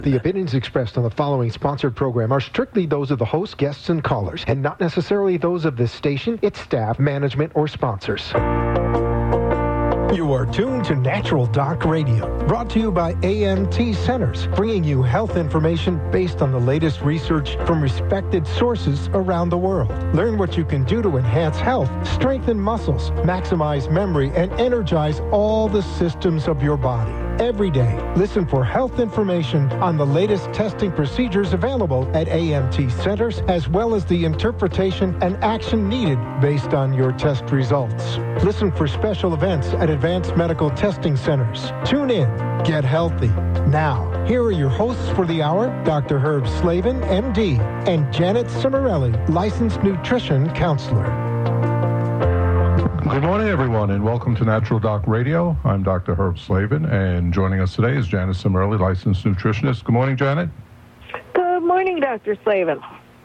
The opinions expressed on the following sponsored program are strictly those of the host, guests, and callers, and not necessarily those of this station, its staff, management, or sponsors. You are tuned to Natural Doc Radio, brought to you by AMT Centers, bringing you health information based on the latest research from respected sources around the world. Learn what you can do to enhance health, strengthen muscles, maximize memory, and energize all the systems of your body. Every day, listen for health information on the latest testing procedures available at AMT Centers, as well as the interpretation and action needed based on your test results. Listen for special events at Advanced Medical Testing Centers. Tune in. Get healthy. Now, here are your hosts for the hour, Dr. Herb Slavin, MD, and Janet Cimarelli, licensed nutrition counselor. Good morning, everyone, and welcome to Natural Doc Radio. I'm Dr. Herb Slavin, and joining us today is Janet Cimarelli, licensed nutritionist. Good morning, Janet. Good morning, Dr. Slavin.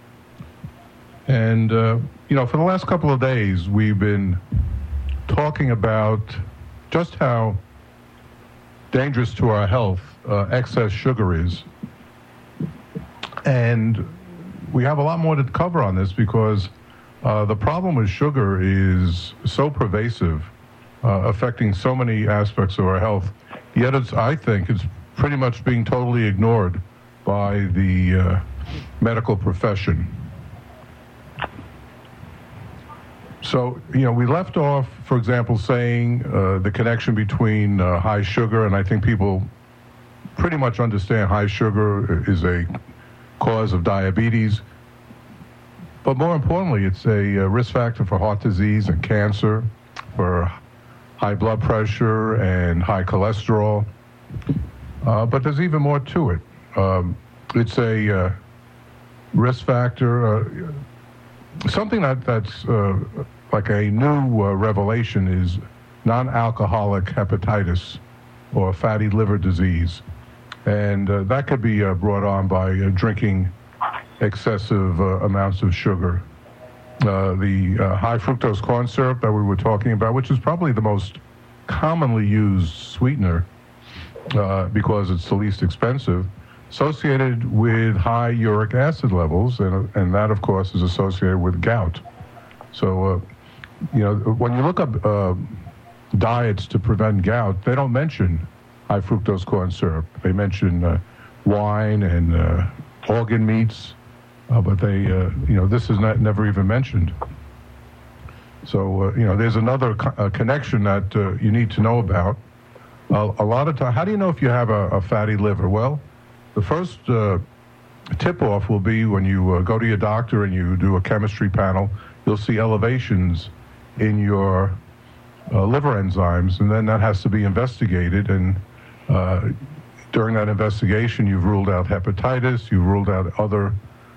And, for the last couple of days, we've been talking about just how dangerous to our health excess sugar is. And we have a lot more to cover on this because the problem with sugar is so pervasive, affecting so many aspects of our health, yet I think it's pretty much being totally ignored by the medical profession. So, we left off, for example, saying the connection between high sugar, and I think people pretty much understand high sugar is a cause of diabetes. But more importantly, it's a risk factor for heart disease and cancer, for high blood pressure and high cholesterol. But there's even more to it. It's a risk factor. Something that's like a new revelation is non-alcoholic hepatitis or fatty liver disease. And that could be brought on by drinking excessive amounts of sugar. The high fructose corn syrup that we were talking about, which is probably the most commonly used sweetener because it's the least expensive, associated with high uric acid levels, and that, of course, is associated with gout. So, when you look up diets to prevent gout, they don't mention high fructose corn syrup. They mention wine and organ meats, but they, this is never even mentioned. So, there's another connection that you need to know about. A lot of time, how do you know if you have a fatty liver? Well, the first tip-off will be when you go to your doctor and you do a chemistry panel. You'll see elevations in your liver enzymes, and then that has to be investigated. And during that investigation, you've ruled out hepatitis, you've ruled out other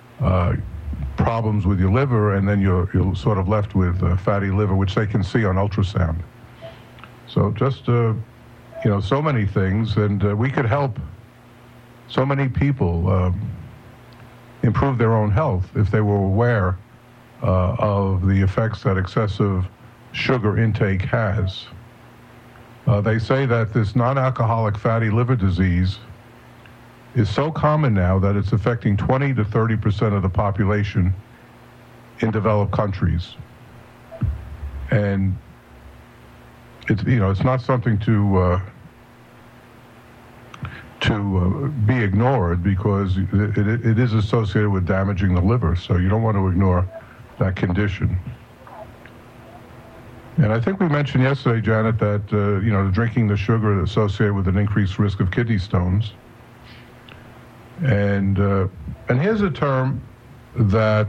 problems with your liver, and then you're sort of left with fatty liver, which they can see on ultrasound. So just, so many things, and we could help so many people improve their own health if they were aware of the effects that excessive sugar intake has. They say that this non-alcoholic fatty liver disease is so common now that it's affecting 20 to 30% of the population in developed countries. And it's not something to be ignored because it is associated with damaging the liver. So you don't want to ignore that condition. And I think we mentioned yesterday, Janet, that drinking the sugar is associated with an increased risk of kidney stones. And here's a term that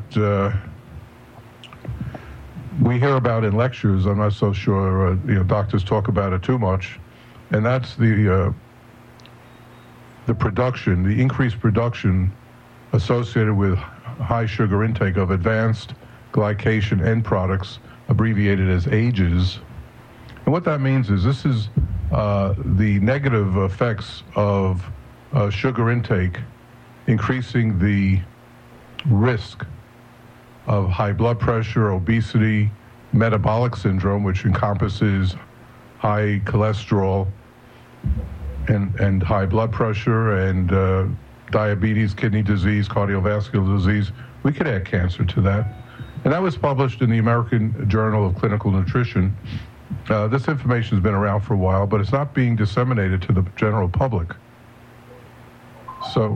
we hear about in lectures. I'm not so sure doctors talk about it too much, and that's the production, the increased production associated with high sugar intake of advanced glycation end products, abbreviated as AGEs. And what that means is this is the negative effects of sugar intake, increasing the risk of high blood pressure, obesity, metabolic syndrome, which encompasses high cholesterol and high blood pressure and diabetes, kidney disease, cardiovascular disease, we could add cancer to that. And that was published in the American Journal of Clinical Nutrition. This information has been around for a while, but it's not being disseminated to the general public. So,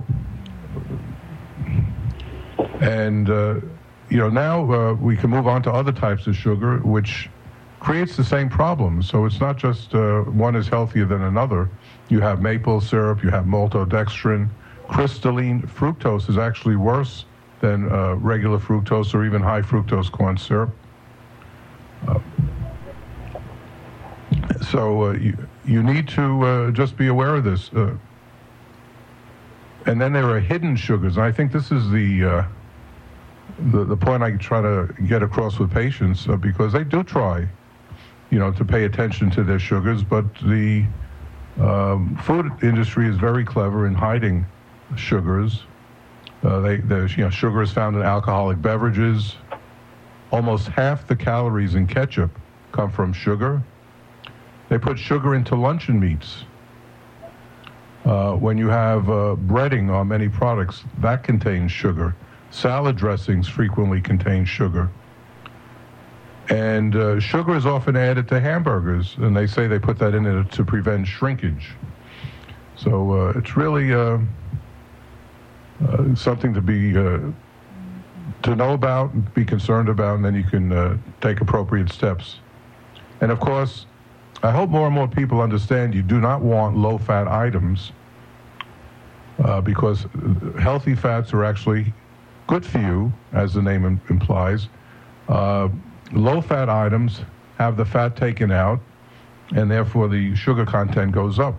and now we can move on to other types of sugar, which creates the same problem. So it's not just one is healthier than another. You have maple syrup, you have maltodextrin. Crystalline fructose is actually worse than regular fructose or even high fructose corn syrup. So you need to just be aware of this. And then there are hidden sugars. And I think this is the point I try to get across with patients, because they do try, to pay attention to their sugars, but the food industry is very clever in hiding sugars. Sugar is found in alcoholic beverages. Almost half the calories in ketchup come from sugar. They put sugar into luncheon meats. When you have breading on many products, that contains sugar. Salad dressings frequently contain sugar. And sugar is often added to hamburgers, and they say they put that in it to prevent shrinkage. So it's really something to be to know about, be concerned about, and then you can take appropriate steps. And of course, I hope more and more people understand you do not want low-fat items because healthy fats are actually good for you, as the name implies. Low-fat items have the fat taken out, and therefore the sugar content goes up.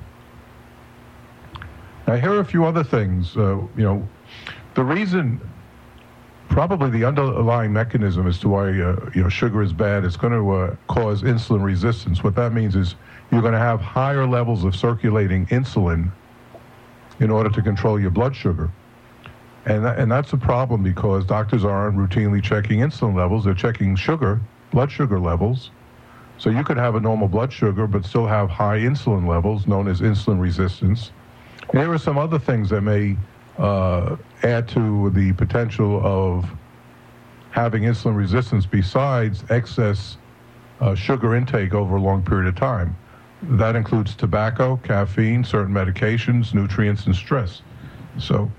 Now, here are a few other things. The reason, probably the underlying mechanism as to why sugar is bad, it's going to cause insulin resistance. What that means is you're going to have higher levels of circulating insulin in order to control your blood sugar. And that's a problem because doctors aren't routinely checking insulin levels. They're checking blood sugar levels. So you could have a normal blood sugar but still have high insulin levels, known as insulin resistance. And there are some other things that may add to the potential of having insulin resistance besides excess sugar intake over a long period of time. That includes tobacco, caffeine, certain medications, nutrients, and stress. So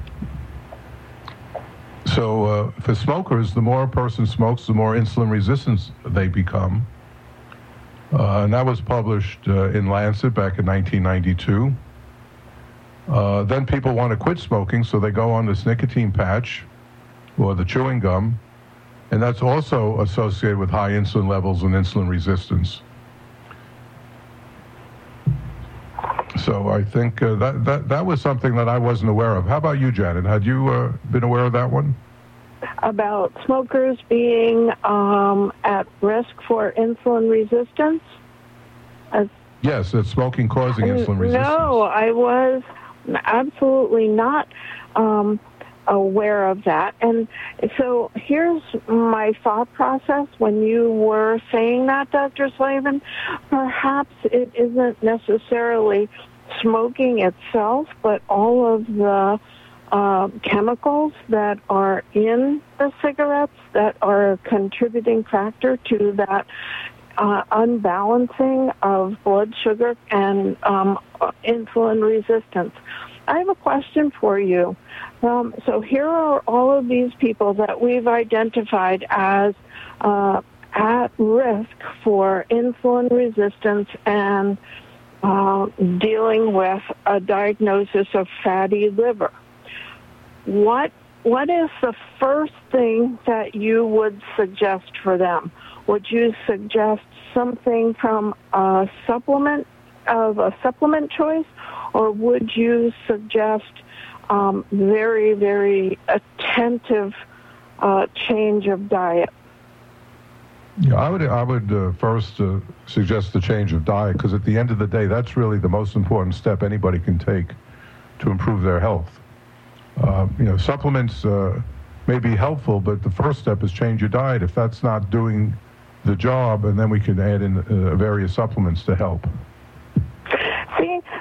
for smokers, the more a person smokes, the more insulin resistant they become. And that was published in Lancet back in 1992. Then people want to quit smoking, so they go on this nicotine patch or the chewing gum, and that's also associated with high insulin levels and insulin resistance. So I think that was something that I wasn't aware of. How about you, Janet? Had you been aware of that one? About smokers being at risk for insulin resistance? Yes, that smoking causing insulin resistance. No, I was absolutely not aware of that. And so here's my thought process when you were saying that, Dr. Slavin. Perhaps it isn't necessarily smoking itself, but all of the chemicals that are in the cigarettes that are a contributing factor to that unbalancing of blood sugar and insulin resistance. I have a question for you. So here are all of these people that we've identified as at risk for insulin resistance and dealing with a diagnosis of fatty liver. What is the first thing that you would suggest for them? Would you suggest something from a supplement choice, or would you suggest very, very attentive change of diet? Yeah, I would first suggest the change of diet, because at the end of the day, that's really the most important step anybody can take to improve their health. Supplements may be helpful, but the first step is change your diet. If that's not doing the job, and then we can add in various supplements to help. See,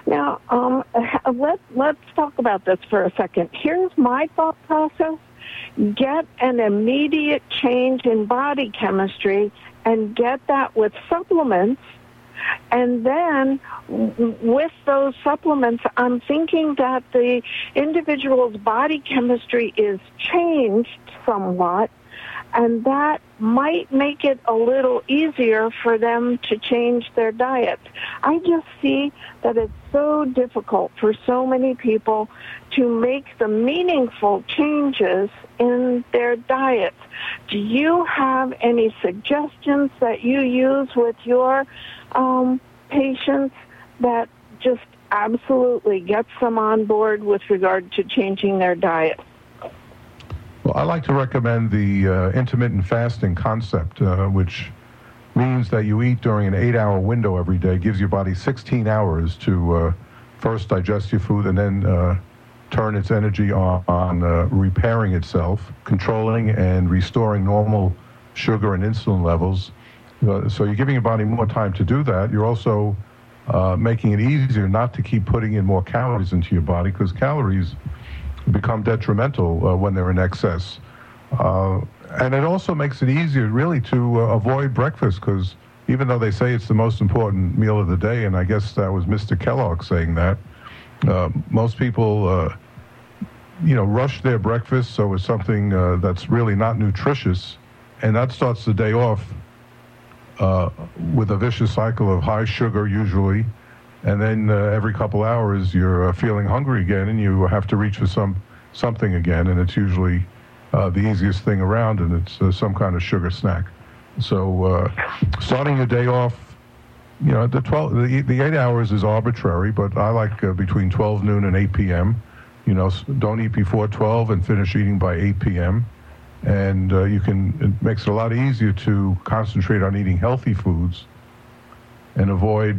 Now, let's talk about this for a second. Here's my thought process. Get an immediate change in body chemistry and get that with supplements. And then with those supplements, I'm thinking that the individual's body chemistry is changed somewhat, and that might make it a little easier for them to change their diet. I just see that it's so difficult for so many people to make the meaningful changes in their diets. Do you have any suggestions that you use with your patients that just absolutely gets them on board with regard to changing their diet? Well, I like to recommend the intermittent fasting concept, which means that you eat during an 8-hour window every day. It gives your body 16 hours to first digest your food and then turn its energy on repairing itself, controlling and restoring normal sugar and insulin levels. So you're giving your body more time to do that. You're also making it easier not to keep putting in more calories into your body, because calories become detrimental when they're in excess. And it also makes it easier, really, to avoid breakfast, because even though they say it's the most important meal of the day, and I guess that was Mr. Kellogg saying that, most people, rush their breakfast, so it's something that's really not nutritious, and that starts the day off with a vicious cycle of high sugar, usually, and then every couple hours you're feeling hungry again, and you have to reach for something again, and it's usually the easiest thing around, and it's some kind of sugar snack. So starting the day off, the 8 hours is arbitrary, but I like between 12 noon and 8 p.m. Don't eat before 12 and finish eating by 8 p.m. And it makes it a lot easier to concentrate on eating healthy foods and avoid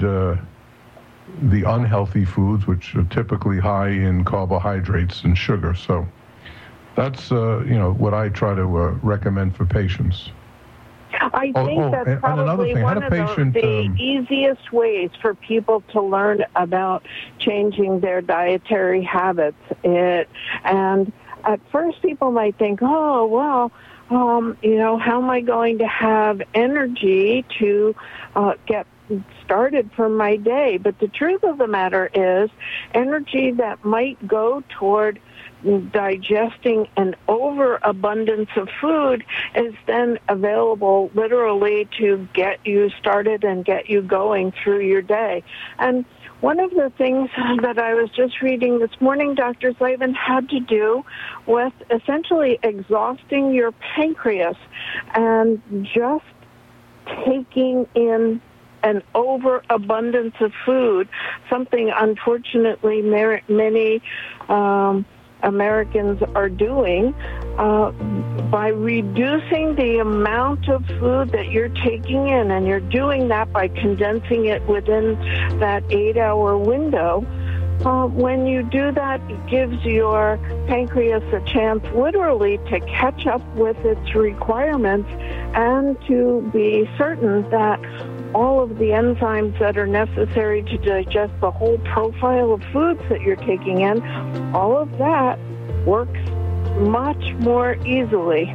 the unhealthy foods, which are typically high in carbohydrates and sugar. So that's, what I try to recommend for patients. I think that's probably one of the easiest ways for people to learn about changing their dietary habits. And at first people might think, how am I going to have energy to get started for my day? But the truth of the matter is, energy that might go toward digesting an overabundance of food is then available literally to get you started and get you going through your day. And one of the things that I was just reading this morning, Dr. Slavin, had to do with essentially exhausting your pancreas and just taking in an overabundance of food, something unfortunately many Americans are doing by reducing the amount of food that you're taking in, and you're doing that by condensing it within that 8-hour window. When you do that, it gives your pancreas a chance literally to catch up with its requirements and to be certain that all of the enzymes that are necessary to digest the whole profile of foods that you're taking in, all of that works much more easily.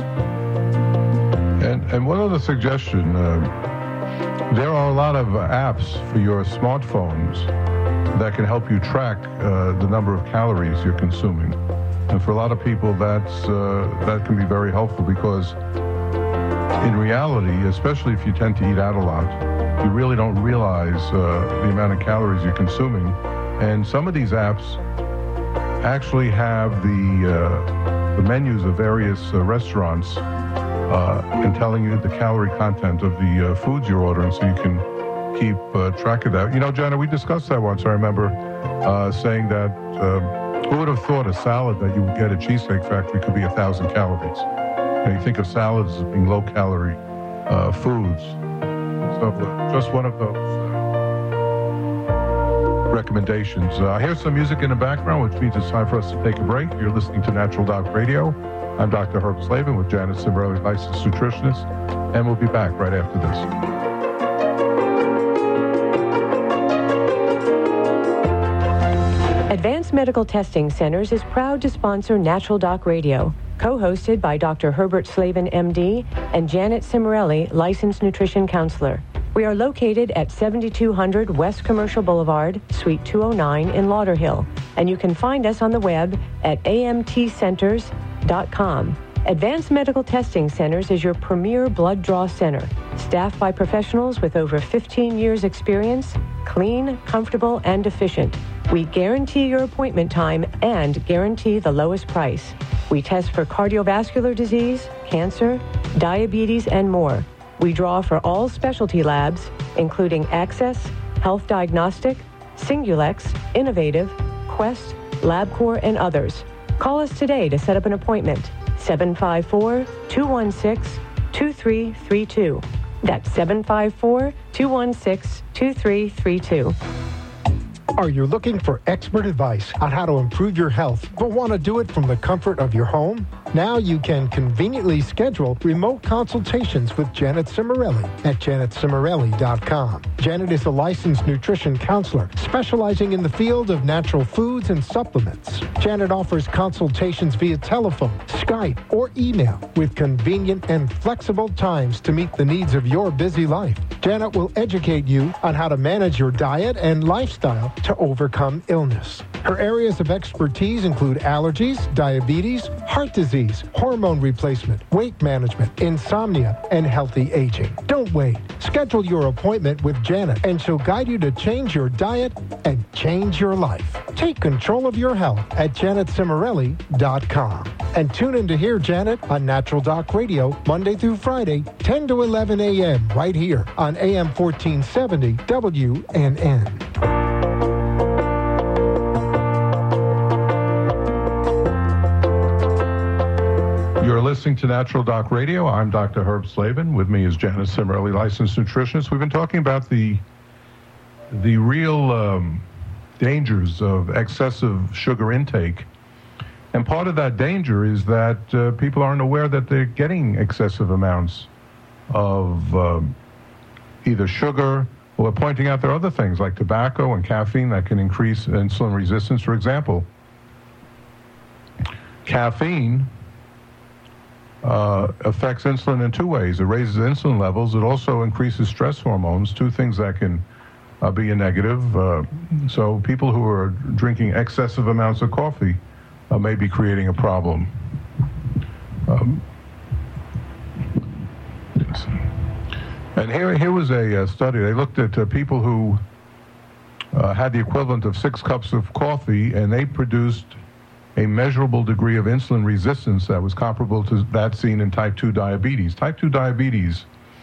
And one other suggestion, there are a lot of apps for your smartphones that can help you track the number of calories you're consuming. And for a lot of people, that can be very helpful, because in reality, especially if you tend to eat out a lot, you really don't realize the amount of calories you're consuming. And some of these apps actually have the menus of various restaurants and telling you the calorie content of the foods you're ordering, so you can keep track of that. Jenna, we discussed that once. I remember saying that who would have thought a salad that you would get at Cheesecake Factory could be 1,000 calories? You think of salads as being low-calorie foods. So just one of those recommendations. Here's some music in the background, which means it's time for us to take a break. You're listening to Natural Doc Radio. I'm Dr. Herb Slavin with Janet Cimberelli, licensed nutritionist, and we'll be back right after this. Advanced Medical Testing Centers is proud to sponsor Natural Doc Radio, co-hosted by Dr. Herbert Slavin, MD, and Janet Cimarelli, licensed nutrition counselor. We are located at 7200 West Commercial Boulevard, Suite 209 in Lauderhill, and you can find us on the web at amtcenters.com. Advanced Medical Testing Centers is your premier blood draw center, staffed by professionals with over 15 years experience, clean, comfortable, and efficient. We guarantee your appointment time and guarantee the lowest price. We test for cardiovascular disease, cancer, diabetes, and more. We draw for all specialty labs, including Access, Health Diagnostic, Singulex, Innovative, Quest, LabCorp, and others. Call us today to set up an appointment. 754-216-2332. That's 754-216-2332. Are you looking for expert advice on how to improve your health, but want to do it from the comfort of your home? Now you can conveniently schedule remote consultations with Janet Cimarelli at janetcimarelli.com. Janet is a licensed nutrition counselor specializing in the field of natural foods and supplements. Janet offers consultations via telephone, Skype, or email with convenient and flexible times to meet the needs of your busy life. Janet will educate you on how to manage your diet and lifestyle to overcome illness. Her areas of expertise include allergies, diabetes, heart disease, hormone replacement, weight management, insomnia, and healthy aging. Don't wait. Schedule your appointment with Janet, and she'll guide you to change your diet and change your life. Take control of your health at janetcimarelli.com. And tune in to hear Janet on Natural Doc Radio Monday through Friday, 10 to 11 a.m. right here on AM 1470 WNN. You're listening to Natural Doc Radio. I'm Dr. Herb Slavin. With me is Janet Cimarelli, licensed nutritionist. We've been talking about the real dangers of excessive sugar intake. And part of that danger is that people aren't aware that they're getting excessive amounts of either sugar, or we're pointing out there are other things like tobacco and caffeine that can increase insulin resistance. For example, caffeine affects insulin in two ways. It raises insulin levels. It also increases stress hormones, two things that can be a negative. So people who are drinking excessive amounts of coffee may be creating a problem. And here was a study. They looked at people who had the equivalent of 6 cups of coffee, and they produced a measurable degree of insulin resistance that was comparable to that seen in type 2 diabetes. Type 2 diabetes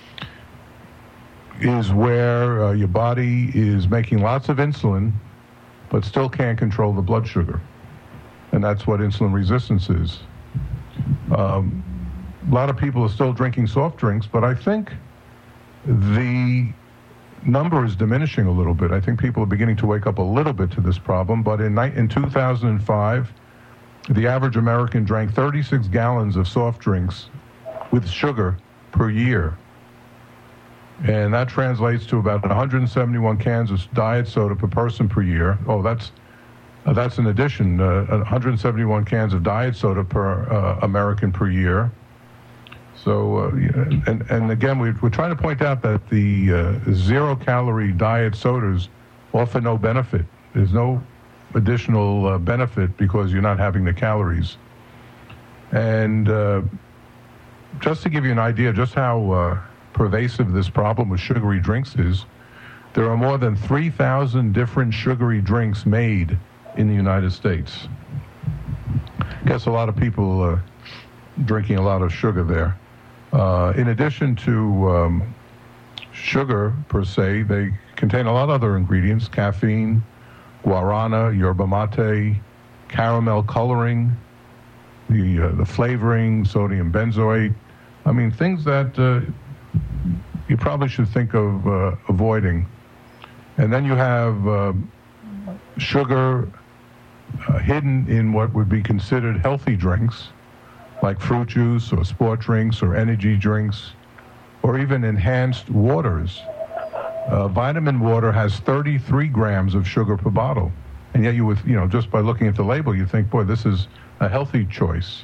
is where your body is making lots of insulin, but still can't control the blood sugar. And that's what insulin resistance is. A lot of people are still drinking soft drinks, but I think the number is diminishing a little bit. I think people are beginning to wake up a little bit to this problem, but in 2005, the average American drank 36 gallons of soft drinks with sugar per year. And that translates to about 171 cans of diet soda per person per year. Oh, that's in addition, 171 cans of diet soda per American per year. So, and again, we're trying to point out that the zero-calorie diet sodas offer no benefit. There's no additional benefit because you're not having the calories. And just to give you an idea just how pervasive this problem with sugary drinks is, there are more than 3,000 different sugary drinks made in the United States. I guess a lot of people drinking a lot of sugar there. In addition to sugar per se, they contain a lot of other ingredients: caffeine, guarana, yerba mate, caramel coloring, the flavoring, sodium benzoate. I mean, things that you probably should think of avoiding. And then you have sugar hidden in what would be considered healthy drinks, like fruit juice or sport drinks or energy drinks, or even enhanced waters. Vitamin water has 33 grams of sugar per bottle. And yet you would, just by looking at the label, you think, boy, this is a healthy choice.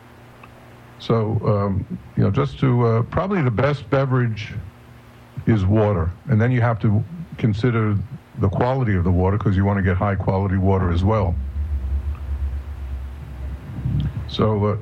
So, just to, probably the best beverage is water. And then you have to consider the quality of the water, because you want to get high quality water as well. So,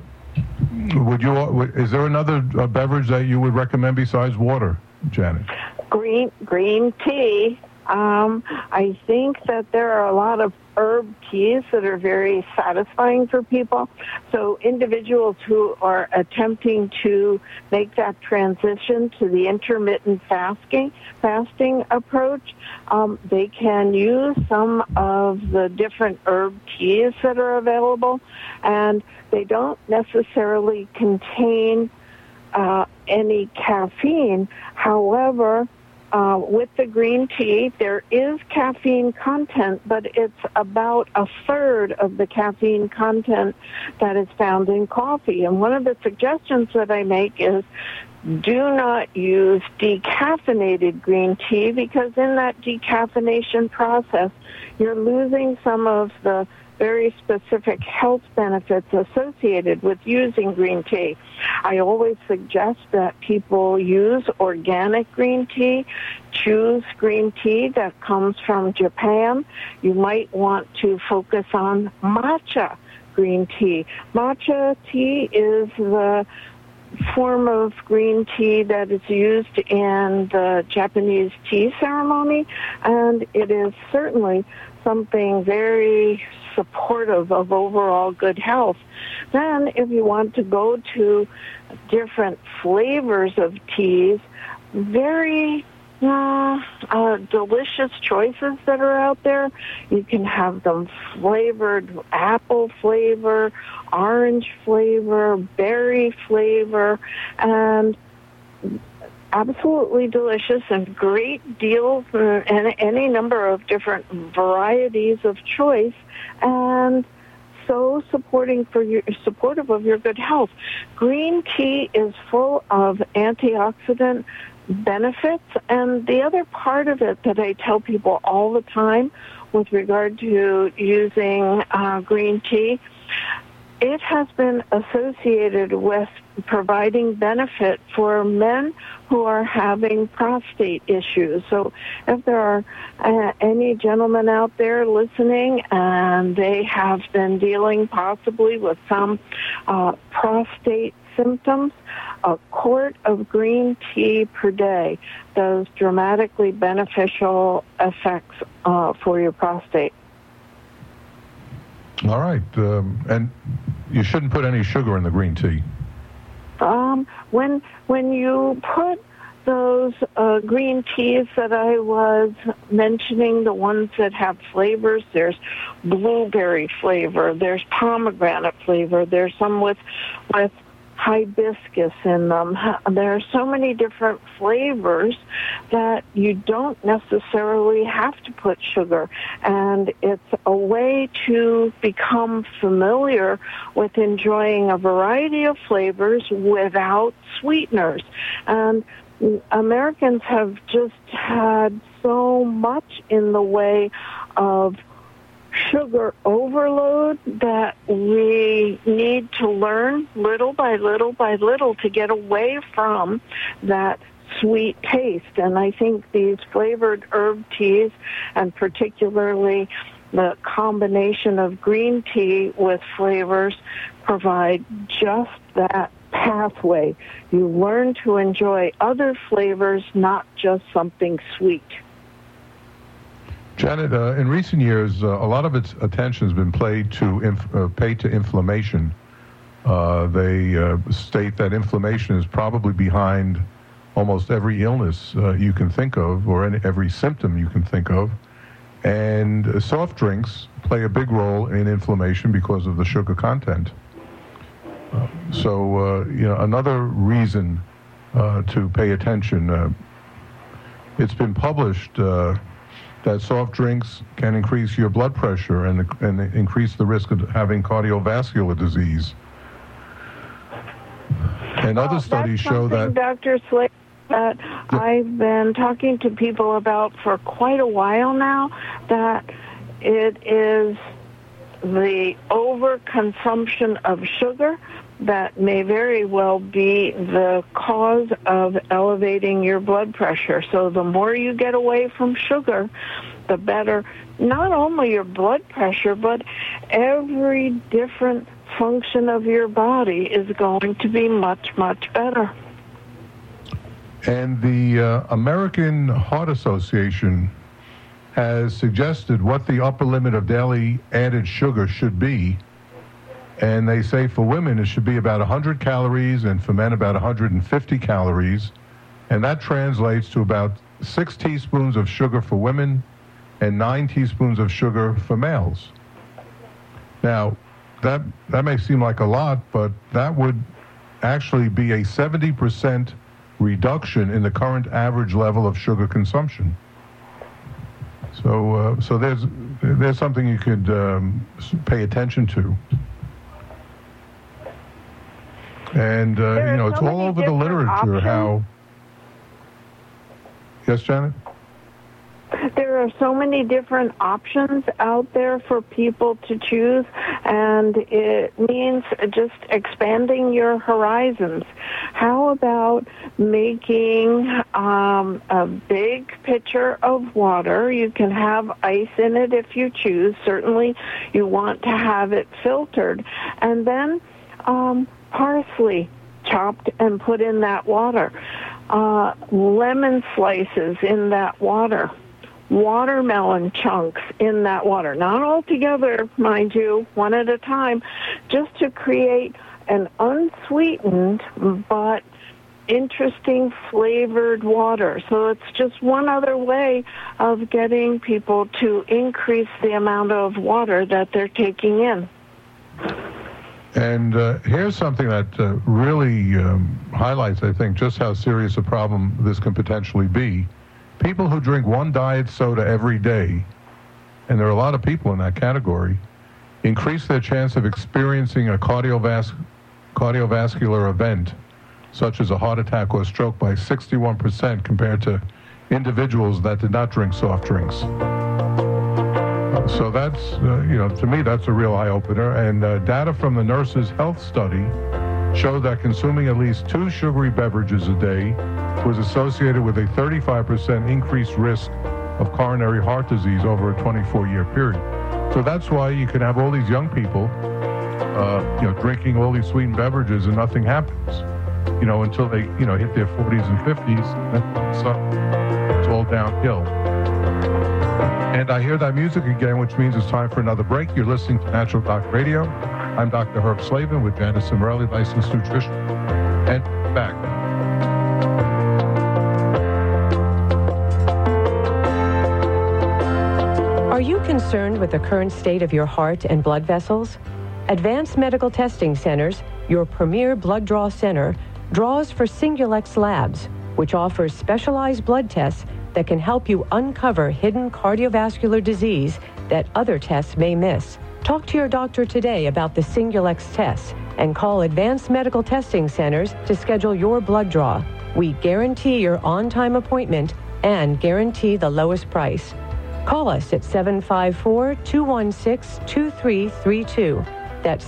is there another beverage that you would recommend besides water, Janet? Green tea. I think that there are a lot of herb teas that are very satisfying for people. So individuals who are attempting to make that transition to the intermittent fasting approach, they can use some of the different herb teas that are available, and they don't necessarily contain any caffeine. However, with the green tea, there is caffeine content, but it's about a third of the caffeine content that is found in coffee. And one of the suggestions that I make is do not use decaffeinated green tea, because in that decaffeination process, you're losing some of the very specific health benefits associated with using green tea. I always suggest that people use organic green tea. Choose green tea that comes from Japan. You might want to focus on matcha green tea. Matcha tea is the form of green tea that is used in the Japanese tea ceremony, and it is certainly something very supportive of overall good health. Then if you want to go to different flavors of teas, very delicious choices that are out there. You can have them flavored, apple flavor, orange flavor, berry flavor, and absolutely delicious, and great deals and any number of different varieties of choice, and so supportive of your good health. Green tea is full of antioxidant benefits, and the other part of it that I tell people all the time with regard to using green tea, it has been associated with providing benefit for men who are having prostate issues. So if there are any gentlemen out there listening and they have been dealing possibly with some prostate symptoms, a quart of green tea per day does dramatically beneficial effects for your prostate. All right. And you shouldn't put any sugar in the green tea. When you put those green teas that I was mentioning, the ones that have flavors, there's blueberry flavor, there's pomegranate flavor, there's some with hibiscus in them. There are so many different flavors that you don't necessarily have to put sugar, and it's a way to become familiar with enjoying a variety of flavors without sweeteners. And Americans have just had so much in the way of sugar overload that we need to learn little by little by little to get away from that sweet taste. And I think these flavored herb teas, and particularly the combination of green tea with flavors, provide just that pathway. You learn to enjoy other flavors, not just something sweet. Janet, in recent years, a lot of its attention has been paid to inflammation. They state that inflammation is probably behind almost every illness you can think of, or every symptom you can think of. And soft drinks play a big role in inflammation because of the sugar content. So another reason to pay attention, it's been published that soft drinks can increase your blood pressure and increase the risk of having cardiovascular disease. And other studies show that... Dr. Slade, that I've been talking to people about for quite a while now, that it is the overconsumption of sugar that may very well be the cause of elevating your blood pressure. So the more you get away from sugar, the better not only your blood pressure, but every different function of your body is going to be much, much better. And the American Heart Association has suggested what the upper limit of daily added sugar should be. And they say for women it should be about 100 calories and for men about 150 calories. And that translates to about 6 teaspoons of sugar for women and 9 teaspoons of sugar for males. Now, that may seem like a lot, but that would actually be a 70% reduction in the current average level of sugar consumption. So there's something you could pay attention to. And, it's all over the literature options. how... Yes, Janet? There are so many different options out there for people to choose, and it means just expanding your horizons. How about making a big pitcher of water? You can have ice in it if you choose. Certainly you want to have it filtered. And then parsley chopped and put in that water. Lemon slices in that water. Watermelon chunks in that water. Not all together, mind you, one at a time, just to create an unsweetened but interesting flavored water. So it's just one other way of getting people to increase the amount of water that they're taking in. And here's something that really highlights, I think, just how serious a problem this can potentially be. People who drink one diet soda every day, and there are a lot of people in that category, increase their chance of experiencing a cardiovascular event, such as a heart attack or stroke, by 61% compared to individuals that did not drink soft drinks. So that's, to me, that's a real eye-opener. And data from the Nurses' Health Study showed that consuming at least 2 sugary beverages a day was associated with a 35% increased risk of coronary heart disease over a 24-year period. So that's why you can have all these young people, drinking all these sweetened beverages and nothing happens, until they, hit their 40s and 50s. So it's all downhill. And I hear that music again, which means it's time for another break. You're listening to Natural Doc Radio. I'm Dr. Herb Slavin with Janice Cimorelli, licensed nutrition. And back. Are you concerned with the current state of your heart and blood vessels? Advanced Medical Testing Centers, your premier blood draw center, draws for Singulex Labs, which offers specialized blood tests that can help you uncover hidden cardiovascular disease that other tests may miss. Talk to your doctor today about the Singulex tests and call Advanced Medical Testing Centers to schedule your blood draw. We guarantee your on-time appointment and guarantee the lowest price. Call us at 754-216-2332. That's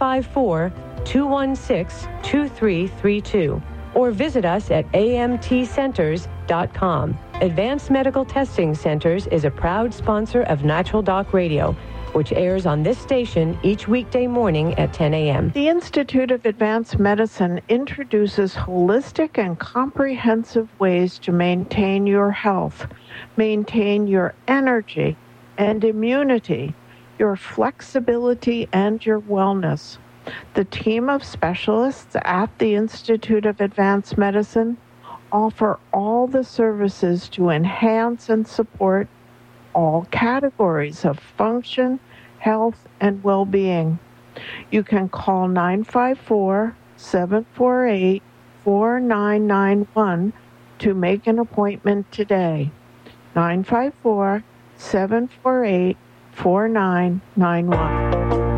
754-216-2332. Or visit us at amtcenters.com. Advanced Medical Testing Centers is a proud sponsor of Natural Doc Radio, which airs on this station each weekday morning at 10 a.m. The Institute of Advanced Medicine introduces holistic and comprehensive ways to maintain your health, maintain your energy and immunity, your flexibility and your wellness. The team of specialists at the Institute of Advanced Medicine offer all the services to enhance and support all categories of function, health, and well-being. You can call 954-748-4991 to make an appointment today. 954-748-4991.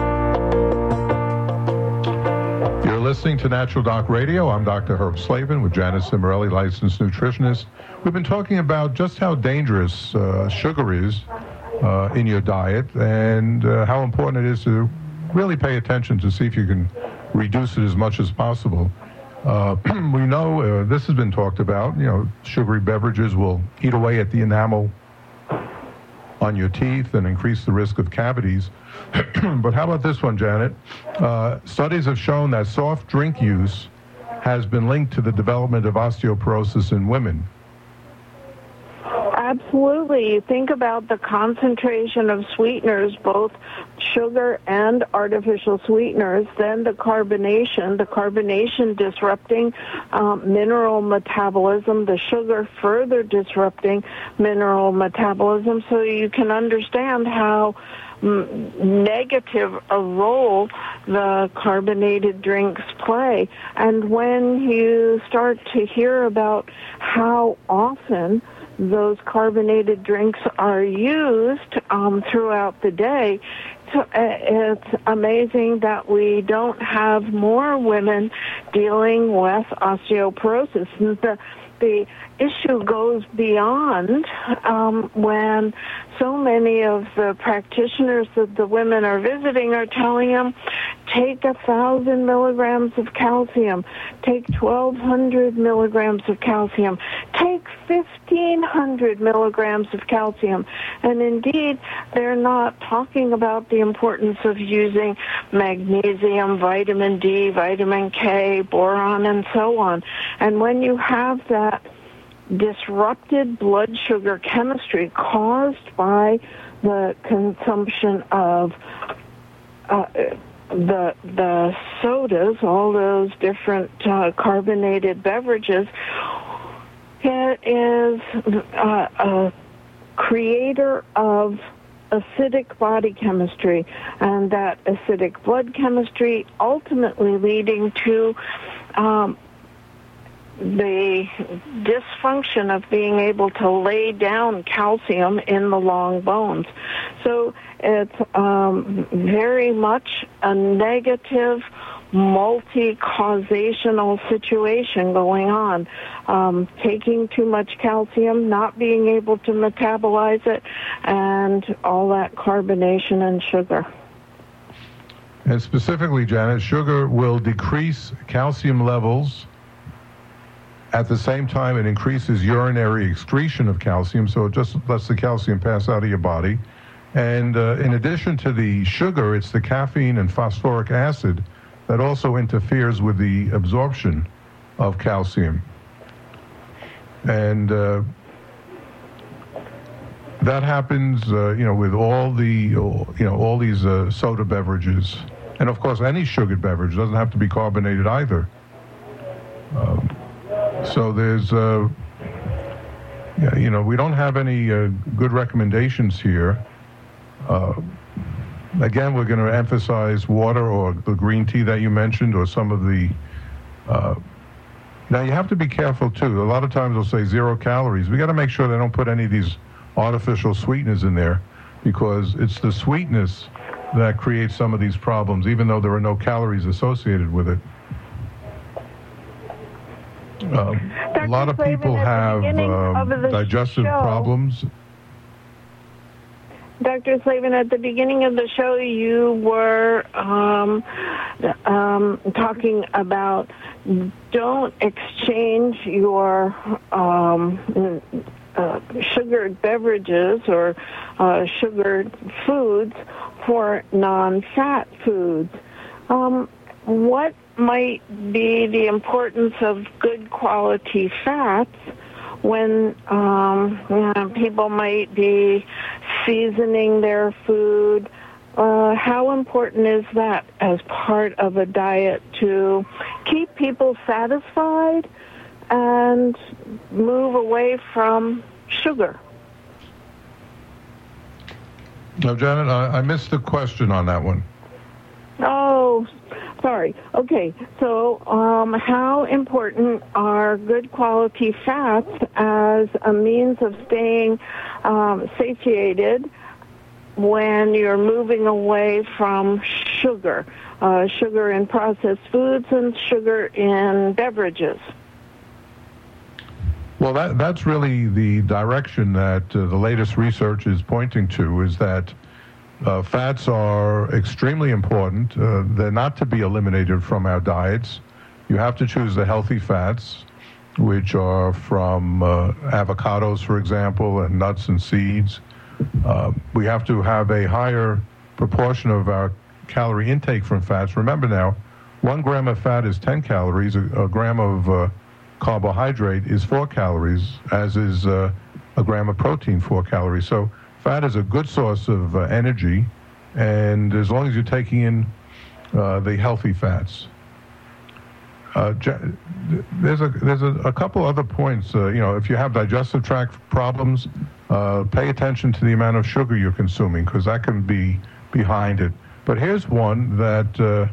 Listening to Natural Doc Radio. I'm Dr. Herb Slavin with Janice Cimorelli, licensed nutritionist. We've been talking about just how dangerous sugar is in your diet, and how important it is to really pay attention to see if you can reduce it as much as possible. We know this has been talked about. Sugary beverages will eat away at the enamel on your teeth and increase the risk of cavities. But how about this one, Janet? Studies have shown that soft drink use has been linked to the development of osteoporosis in women. Absolutely. You think about the concentration of sweeteners, both sugar and artificial sweeteners, then the carbonation disrupting mineral metabolism, the sugar further disrupting mineral metabolism, so you can understand how negative a role the carbonated drinks play. And when you start to hear about how often those carbonated drinks are used throughout the day, it's amazing that we don't have more women dealing with osteoporosis. The issue goes beyond when so many of the practitioners that the women are visiting are telling them, take 1,000 milligrams of calcium, take 1,200 milligrams of calcium, take 1,500 milligrams of calcium. And indeed, they're not talking about the importance of using magnesium, vitamin D, vitamin K, boron, and so on. And when you have that disrupted blood sugar chemistry caused by the consumption of the sodas, all those different carbonated beverages, it is a creator of acidic body chemistry, and that acidic blood chemistry ultimately leading to the dysfunction of being able to lay down calcium in the long bones. So it's very much a negative, multi-causational situation going on. Taking too much calcium, not being able to metabolize it, and all that carbonation and sugar. And specifically, Janet, sugar will decrease calcium levels. At the same time, it increases urinary excretion of calcium, so it just lets the calcium pass out of your body. And in addition to the sugar, it's the caffeine and phosphoric acid that also interferes with the absorption of calcium. And that happens, with all the, all these soda beverages. And of course, any sugared beverage doesn't have to be carbonated either. So there's, we don't have any good recommendations here. Again, we're going to emphasize water or the green tea that you mentioned, or some of the... Now, you have to be careful, too. A lot of times they'll say 0 calories. We got to make sure they don't put any of these artificial sweeteners in there, because it's the sweetness that creates some of these problems, even though there are no calories associated with it. A lot of people have digestive problems. Dr. Slavin, at the beginning of the show, you were talking about don't exchange your sugared beverages or sugared foods for non-fat foods. What might be the importance of good quality fats when people might be seasoning their food? How important is that as part of a diet to keep people satisfied and move away from sugar? No, Janet, I missed the question on that one. Oh, sorry. Okay, so how important are good quality fats as a means of staying satiated when you're moving away from sugar? Sugar in processed foods and sugar in beverages. Well, that's really the direction that the latest research is pointing to, is that fats are extremely important. They're not to be eliminated from our diets. You have to choose the healthy fats, which are from avocados, for example, and nuts and seeds. We have to have a higher proportion of our calorie intake from fats. Remember now, 1 gram of fat is 10 calories. A gram of carbohydrate is 4 calories, as is a gram of protein, 4 calories. So fat is a good source of energy, and as long as you're taking in the healthy fats. There's a couple other points. If you have digestive tract problems, pay attention to the amount of sugar you're consuming, because that can be behind it. But here's one that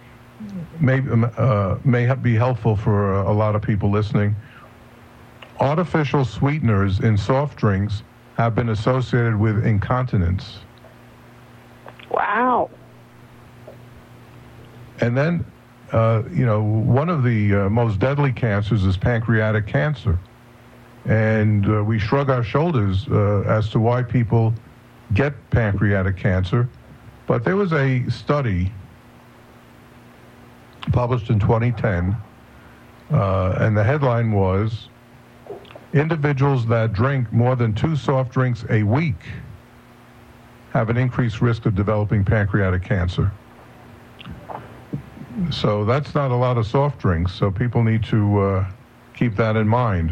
may be helpful for a lot of people listening. Artificial sweeteners in soft drinks have been associated with incontinence. Wow. And then, one of the most deadly cancers is pancreatic cancer. And we shrug our shoulders as to why people get pancreatic cancer. But there was a study published in 2010, and the headline was, individuals that drink more than 2 soft drinks a week have an increased risk of developing pancreatic cancer. So that's not a lot of soft drinks, so people need to keep that in mind.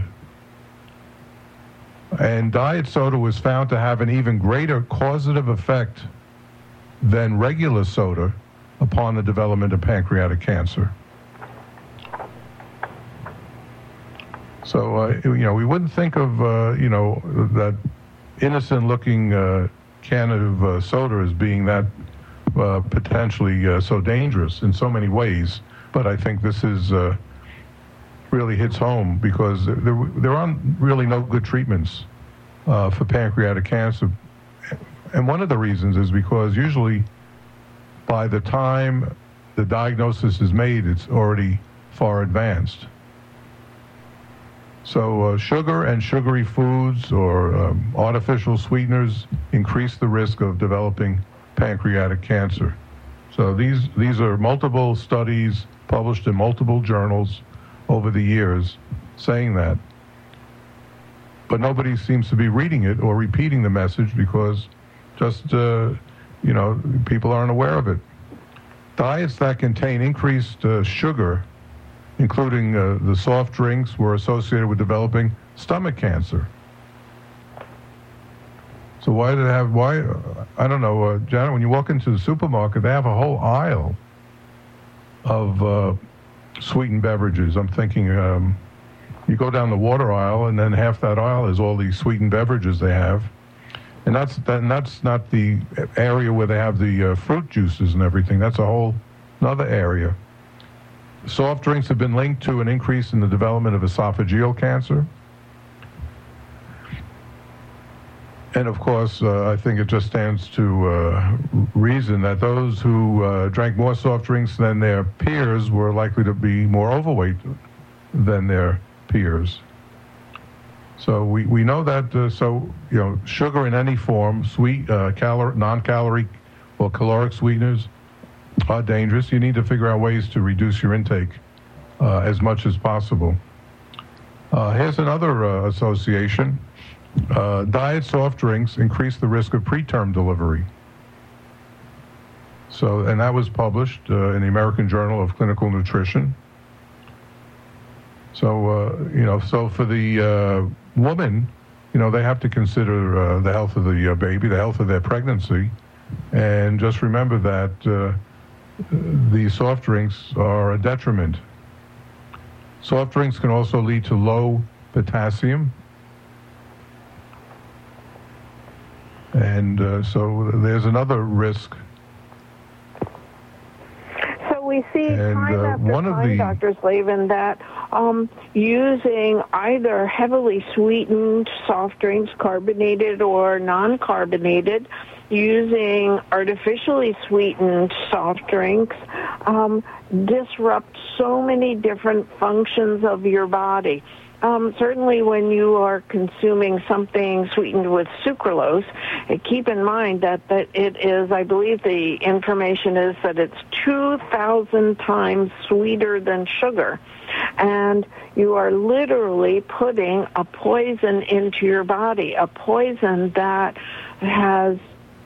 And diet soda was found to have an even greater causative effect than regular soda upon the development of pancreatic cancer. So, we wouldn't think of, that innocent-looking can of soda as being that potentially so dangerous in so many ways. But I think this is really hits home, because there aren't really no good treatments for pancreatic cancer. And one of the reasons is because usually by the time the diagnosis is made, it's already far advanced. So sugar and sugary foods or artificial sweeteners increase the risk of developing pancreatic cancer. So these are multiple studies published in multiple journals over the years saying that. But nobody seems to be reading it or repeating the message, because just, people aren't aware of it. Diets that contain increased sugar, including the soft drinks, were associated with developing stomach cancer. So why, I don't know, Janet, when you walk into the supermarket, they have a whole aisle of sweetened beverages. I'm thinking, you go down the water aisle, and then half that aisle is all these sweetened beverages they have. And that's not the area where they have the fruit juices and everything. That's a whole another area. Soft drinks have been linked to an increase in the development of esophageal cancer. And of course, I think it just stands to reason that those who drank more soft drinks than their peers were likely to be more overweight than their peers. So we know that, sugar in any form, sweet, non-calorie or caloric sweeteners are dangerous. You need to figure out ways to reduce your intake as much as possible. Here's another association. Diet soft drinks increase the risk of preterm delivery. So, and that was published in the American Journal of Clinical Nutrition. So, so for the woman, they have to consider the health of the baby, the health of their pregnancy, and just remember that the soft drinks are a detriment. Soft drinks can also lead to low potassium. And so there's another risk. So we see time after time, Dr. Slavin, that using either heavily sweetened soft drinks, carbonated or non-carbonated, using artificially sweetened soft drinks, disrupt so many different functions of your body. Certainly when you are consuming something sweetened with sucralose, keep in mind that it is, I believe the information is that it's 2,000 times sweeter than sugar. And you are literally putting a poison into your body, a poison that has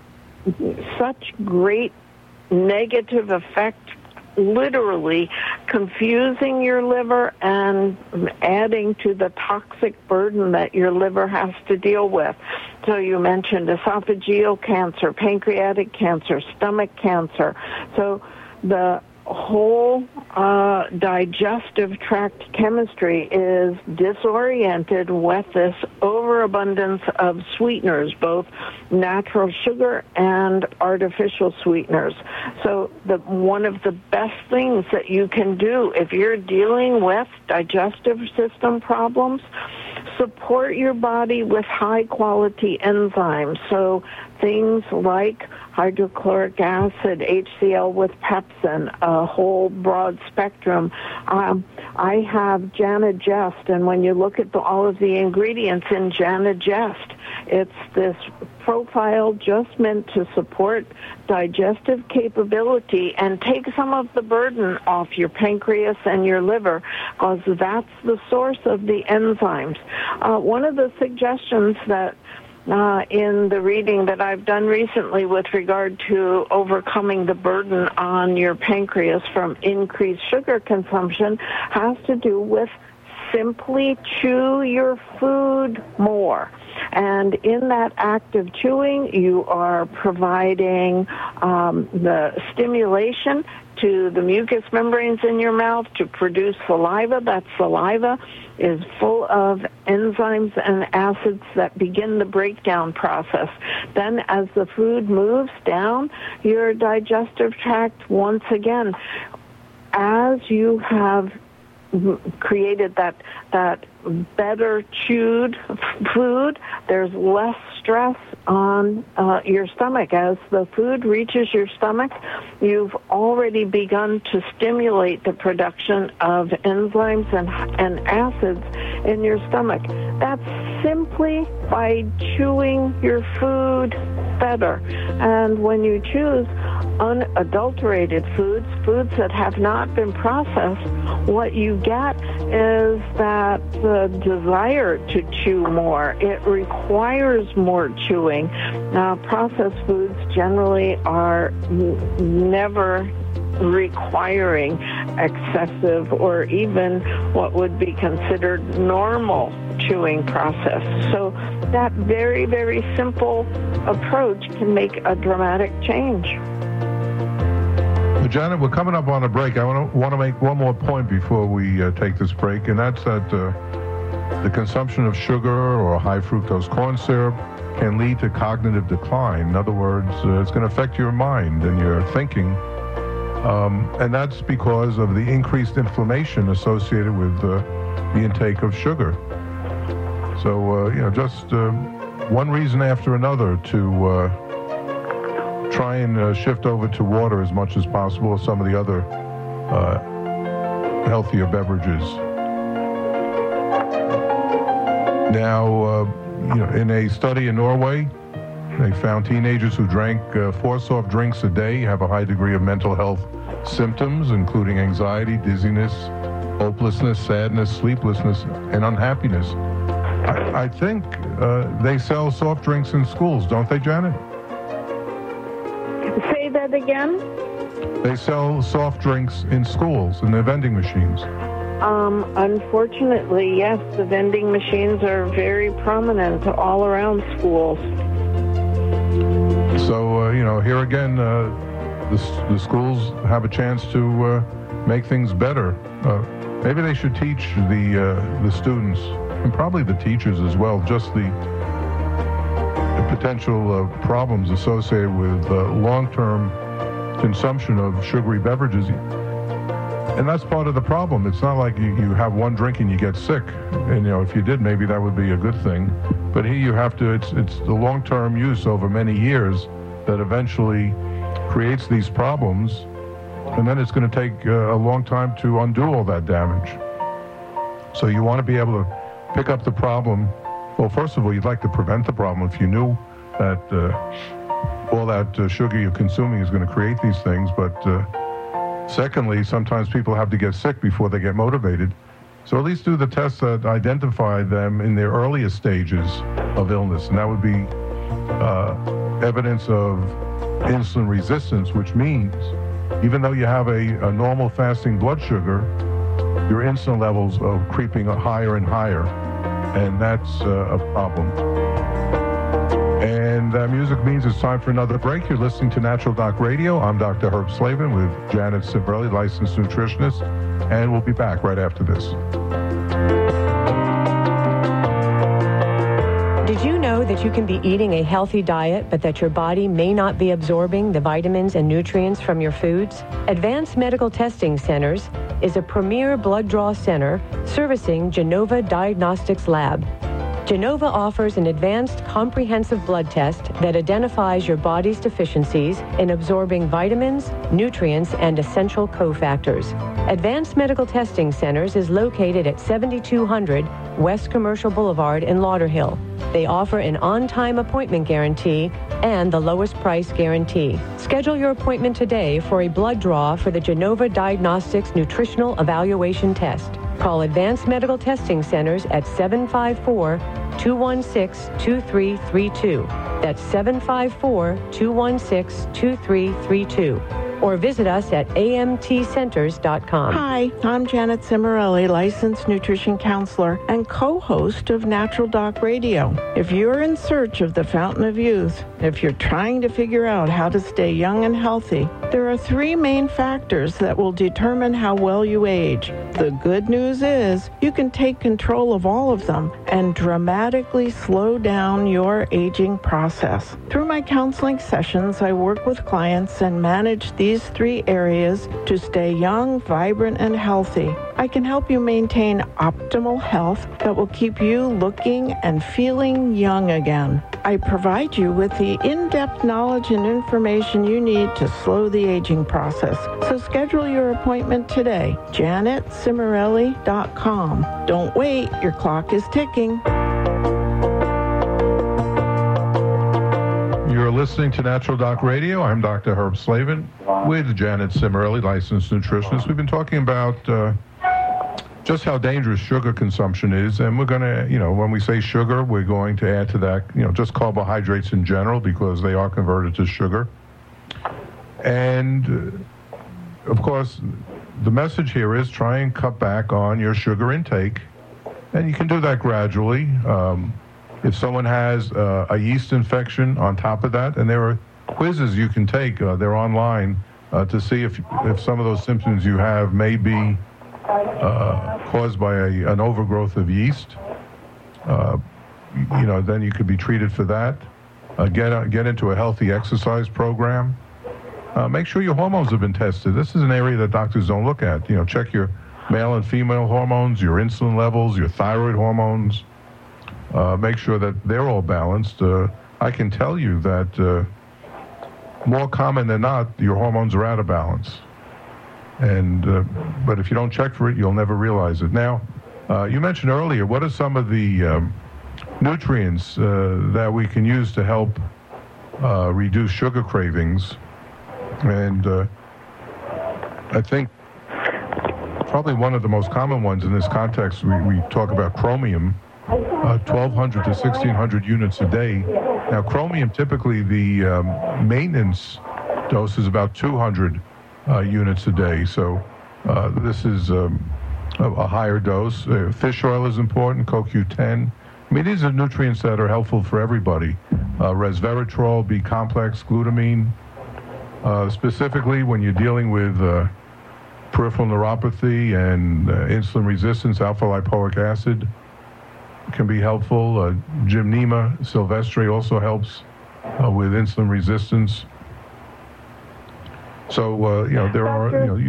such great negative effect, literally confusing your liver and adding to the toxic burden that your liver has to deal with. So you mentioned esophageal cancer, pancreatic cancer, stomach cancer. So the whole digestive tract chemistry is disoriented with this overabundance of sweeteners, both natural sugar and artificial sweeteners. So one of the best things that you can do if you're dealing with digestive system problems, support your body with high-quality enzymes. So things like hydrochloric acid, HCl with pepsin, a whole broad spectrum. I have Janagest, and when you look at all of the ingredients in Janagest, it's this profile just meant to support digestive capability and take some of the burden off your pancreas and your liver, because that's the source of the enzymes. One of the suggestions that in the reading that I've done recently with regard to overcoming the burden on your pancreas from increased sugar consumption has to do with simply chew your food more. And in that act of chewing, you are providing the stimulation to the mucous membranes in your mouth to produce saliva. That saliva is full of enzymes and acids that begin the breakdown process. Then as the food moves down your digestive tract, once again, as you have created that better chewed food, there's less stress on your stomach. As the food reaches your stomach, you've already begun to stimulate the production of enzymes and acids in your stomach. That's simply by chewing your food better. And when you choose unadulterated foods that have not been processed, what you get is that the desire to chew more. It requires more chewing. Now, processed foods generally are never requiring excessive or even what would be considered normal chewing process. So that very, very simple approach can make a dramatic change. Janet, we're coming up on a break. I want to make one more point before we take this break, and that's that the consumption of sugar or high fructose corn syrup can lead to cognitive decline. In other words, it's going to affect your mind and your thinking, and that's because of the increased inflammation associated with the intake of sugar. So, just one reason after another to try and shift over to water as much as possible, or some of the other healthier beverages. Now, in a study in Norway, they found teenagers who drank 4 soft drinks a day have a high degree of mental health symptoms, including anxiety, dizziness, hopelessness, sadness, sleeplessness, and unhappiness. I think they sell soft drinks in schools, don't they, Janet? Say that again? They sell soft drinks in schools, in their vending machines. Unfortunately, yes, the vending machines are very prominent all around schools. So, here again, the schools have a chance to make things better. Maybe they should teach the students, and probably the teachers as well, just the potential problems associated with long-term consumption of sugary beverages. And that's part of the problem. It's not like you have one drink and you get sick. And, if you did, maybe that would be a good thing. But here you have to, it's the long-term use over many years that eventually creates these problems. And then it's going to take a long time to undo all that damage. So you want to be able to pick up the problem. Well, first of all, you'd like to prevent the problem. If you knew that all that sugar you're consuming is going to create these things. But secondly, sometimes people have to get sick before they get motivated. So at least do the tests that identify them in their earliest stages of illness. And that would be evidence of insulin resistance, which means even though you have a normal fasting blood sugar, your insulin levels are creeping higher and higher. And that's a problem. And that music means it's time for another break. You're listening to Natural Doc Radio. I'm Dr. Herb Slavin with Janet Cimberelli, licensed nutritionist. And we'll be back right after this. Did you know that you can be eating a healthy diet, but that your body may not be absorbing the vitamins and nutrients from your foods? Advanced Medical Testing Centers is a premier blood draw center servicing Genova Diagnostics Lab. Genova offers an advanced comprehensive blood test that identifies your body's deficiencies in absorbing vitamins, nutrients, and essential cofactors. Advanced Medical Testing Centers is located at 7200 West Commercial Boulevard in Lauderhill. They offer an on-time appointment guarantee and the lowest price guarantee. Schedule your appointment today for a blood draw for the Genova Diagnostics Nutritional Evaluation Test. Call Advanced Medical Testing Centers at 754-216-2332. That's 754-216-2332. Or visit us at amtcenters.com. Hi, I'm Janet Cimberelli, licensed nutrition counselor and co-host of Natural Doc Radio. If you're in search of the fountain of youth, if you're trying to figure out how to stay young and healthy, there are three main factors that will determine how well you age. The good news is you can take control of all of them and dramatically slow down your aging process. Through my counseling sessions, I work with clients and manage these three areas to stay young, vibrant, and healthy. I can help you maintain optimal health that will keep you looking and feeling young again. I provide you with the in-depth knowledge and information you need to slow the aging process. So schedule your appointment today. JanetCimberelli.com. Don't wait, your clock is ticking. You're listening to Natural Doc Radio. I'm Dr. Herb Slavin with Janet Cimberelli, licensed nutritionist. We've been talking about just how dangerous sugar consumption is, and we're going to, when we say sugar, we're going to add to that, just carbohydrates in general because they are converted to sugar. And, of course, the message here is try and cut back on your sugar intake, and you can do that gradually. If someone has a yeast infection on top of that, and there are quizzes you can take, they're online, to see if some of those symptoms you have may be caused by an overgrowth of yeast. Then you could be treated for that. Get into a healthy exercise program. Make sure your hormones have been tested. This is an area that doctors don't look at. Check your male and female hormones, your insulin levels, your thyroid hormones. Make sure that they're all balanced. I can tell you that more common than not, your hormones are out of balance. And but if you don't check for it, you'll never realize it. Now, you mentioned earlier, what are some of the nutrients that we can use to help reduce sugar cravings? And I think probably one of the most common ones in this context, we talk about chromium. 1,200 to 1,600 units a day. Now, chromium, typically the maintenance dose is about 200 units a day. So this is a higher dose. Fish oil is important, CoQ10. I mean, these are nutrients that are helpful for everybody. Resveratrol, B-complex, glutamine. Specifically, when you're dealing with peripheral neuropathy and insulin resistance, alpha-lipoic acid can be helpful. Gymnema sylvestre also helps with insulin resistance. So, there are,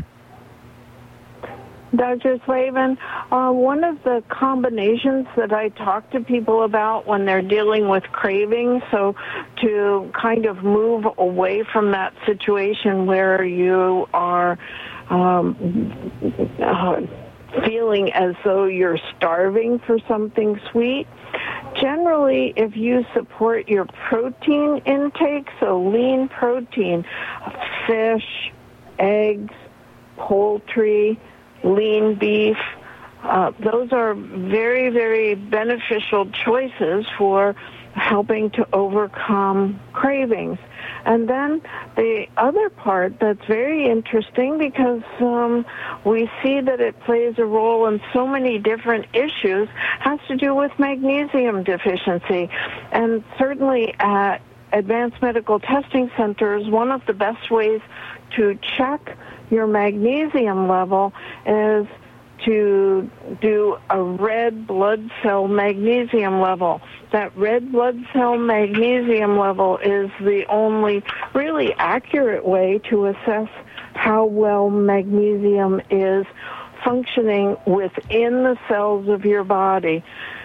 Dr. Slavin, one of the combinations that I talk to people about when they're dealing with cravings, so to kind of move away from that situation where you are feeling as though you're starving for something sweet. Generally, if you support your protein intake, so lean protein, fish, eggs, poultry, lean beef, those are very, very beneficial choices for helping to overcome cravings. And then the other part that's very interesting, because we see that it plays a role in so many different issues, has to do with magnesium deficiency. And certainly at advanced medical testing centers, one of the best ways to check your magnesium level is to do a red blood cell magnesium level. That red blood cell magnesium level is the only really accurate way to assess how well magnesium is functioning within the cells of your body.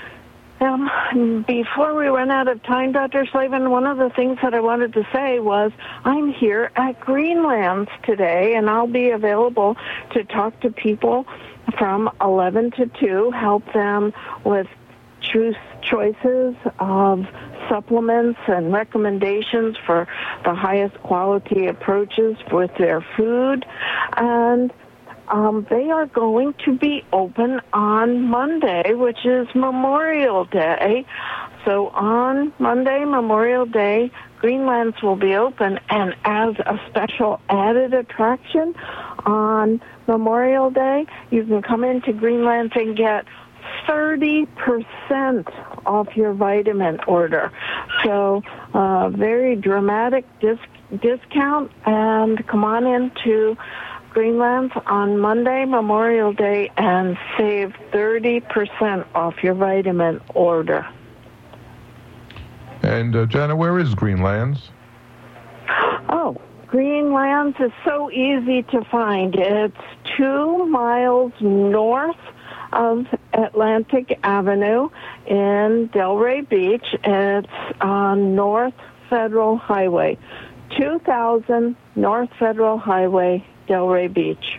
Before we run out of time, Dr. Slavin, one of the things that I wanted to say was I'm here at Greenlands today, and I'll be available to talk to people from 11 to 2, help them with choices of supplements and recommendations for the highest quality approaches with their food. And they are going to be open on Monday, which is Memorial Day. So on Monday, Memorial Day, Greenlands will be open, and as a special added attraction on Memorial Day, you can come into Greenlands and get 30% off your vitamin order. So very dramatic discount, and come on into Greenlands on Monday, Memorial Day, and save 30% off your vitamin order. And Janet, where is Greenlands? Oh, Greenlands is so easy to find. It's 2 miles north of Atlantic Avenue in Delray Beach. It's on North Federal Highway, 2000 North Federal Highway, Delray Beach.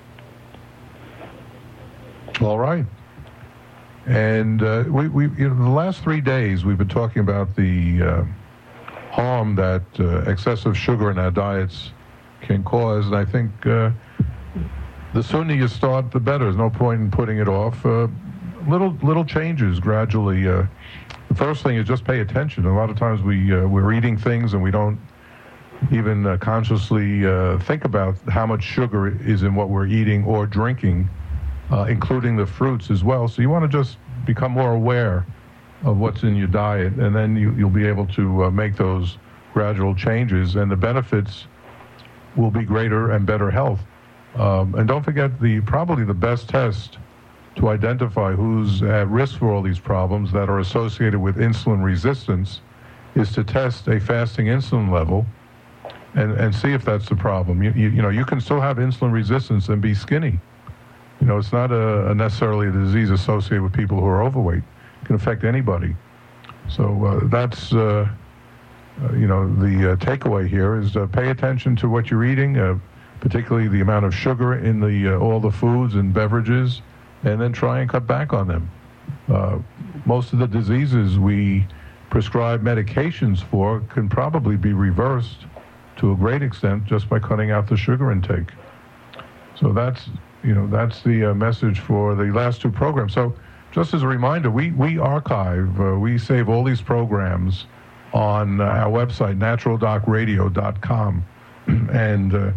All right. And we the last 3 days we've been talking about the harm that excessive sugar in our diets can cause, and I think the sooner you start, the better. There's no point in putting it off. Little changes gradually. The first thing is just pay attention. A lot of times we're eating things and we don't even consciously think about how much sugar is in what we're eating or drinking, including the fruits as well. So you want to just become more aware of what's in your diet, and then you'll be able to make those gradual changes, and the benefits will be greater and better health. And don't forget, probably the best test to identify who's at risk for all these problems that are associated with insulin resistance is to test a fasting insulin level and see if that's the problem. You can still have insulin resistance and be skinny. It's not necessarily a disease associated with people who are overweight. It can affect anybody. So that's, the takeaway here is pay attention to what you're eating, particularly the amount of sugar in all the foods and beverages, and then try and cut back on them. Most of the diseases we prescribe medications for can probably be reversed to a great extent just by cutting out the sugar intake. So that's the message for the last 2 programs. So just as a reminder, we archive, we save all these programs on our website, naturaldocradio.com. And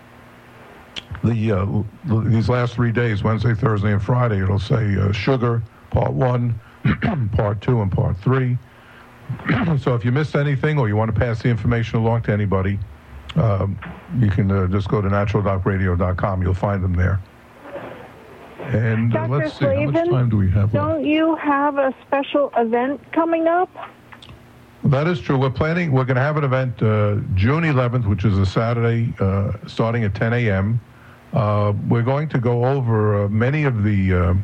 these last 3 days, Wednesday, Thursday, and Friday, it'll say sugar, part 1, part 2, and part 3. So if you missed anything or you want to pass the information along to anybody, you can just go to naturaldocradio.com. You'll find them there. And let's see, how much time do we have left? Don't you have a special event coming up? That is true. We're going to have an event June 11th, which is a Saturday, starting at 10 a.m. We're going to go over many of the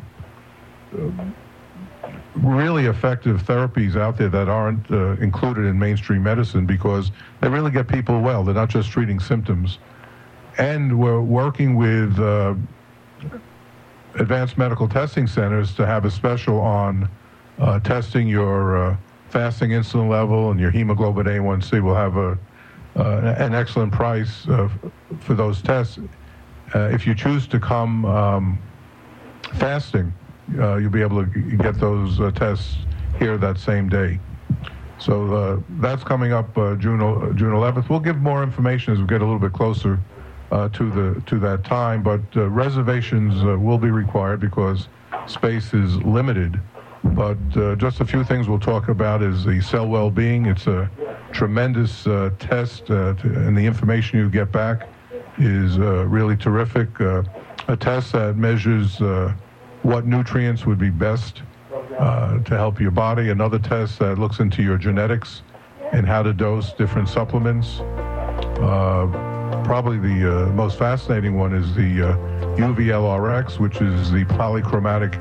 really effective therapies out there that aren't included in mainstream medicine, because they really get people well. They're not just treating symptoms. And we're working with Advanced Medical Testing Centers to have a special on testing your fasting insulin level and your hemoglobin A1C. We'll have an excellent price for those tests. If you choose to come fasting, you'll be able to get those tests here that same day. So that's coming up June 11th. We'll give more information as we get a little bit closer to that time, but reservations will be required because space is limited. But just a few things we'll talk about is the cell well-being. It's a tremendous test, and the information you get back is really terrific. A test that measures what nutrients would be best to help your body. Another test that looks into your genetics and how to dose different supplements. Probably the most fascinating one is the UVLRX, which is the polychromatic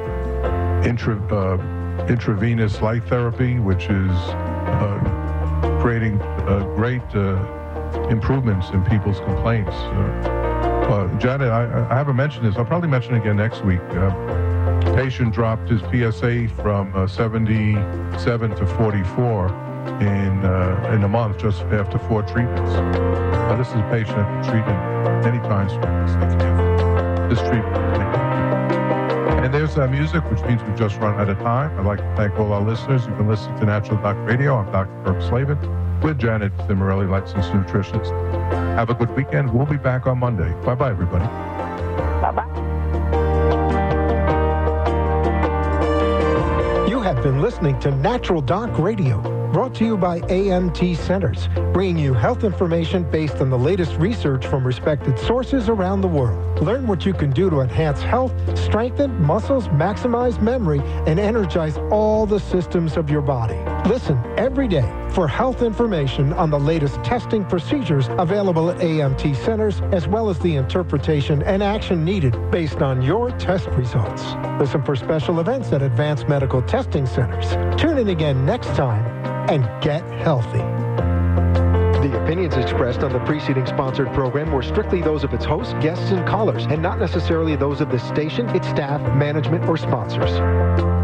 intravenous light therapy, which is creating great improvements in people's complaints. Janet, I haven't mentioned this. I'll probably mention it again next week. Patient dropped his PSA from 77 to 44 in a month just after 4 treatments. This is a patient that's been treated many times for this treatment. And there's music, which means we've just run out of time. I'd like to thank all our listeners. You've been listening to Natural Doc Radio. I'm Dr. Kirk Slavin with Janet Cimarelli, licensed nutritionist. Have a good weekend. We'll be back on Monday. Bye-bye, everybody. Bye-bye. You have been listening to Natural Doc Radio, brought to you by AMT Centers, bringing you health information based on the latest research from respected sources around the world. Learn what you can do to enhance health, strengthen muscles, maximize memory, and energize all the systems of your body. Listen every day for health information on the latest testing procedures available at AMT Centers, as well as the interpretation and action needed based on your test results. Listen for special events at Advanced Medical Testing Centers. Tune in again next time and get healthy. The opinions expressed on the preceding sponsored program were strictly those of its hosts, guests, and callers, and not necessarily those of the station, its staff, management, or sponsors.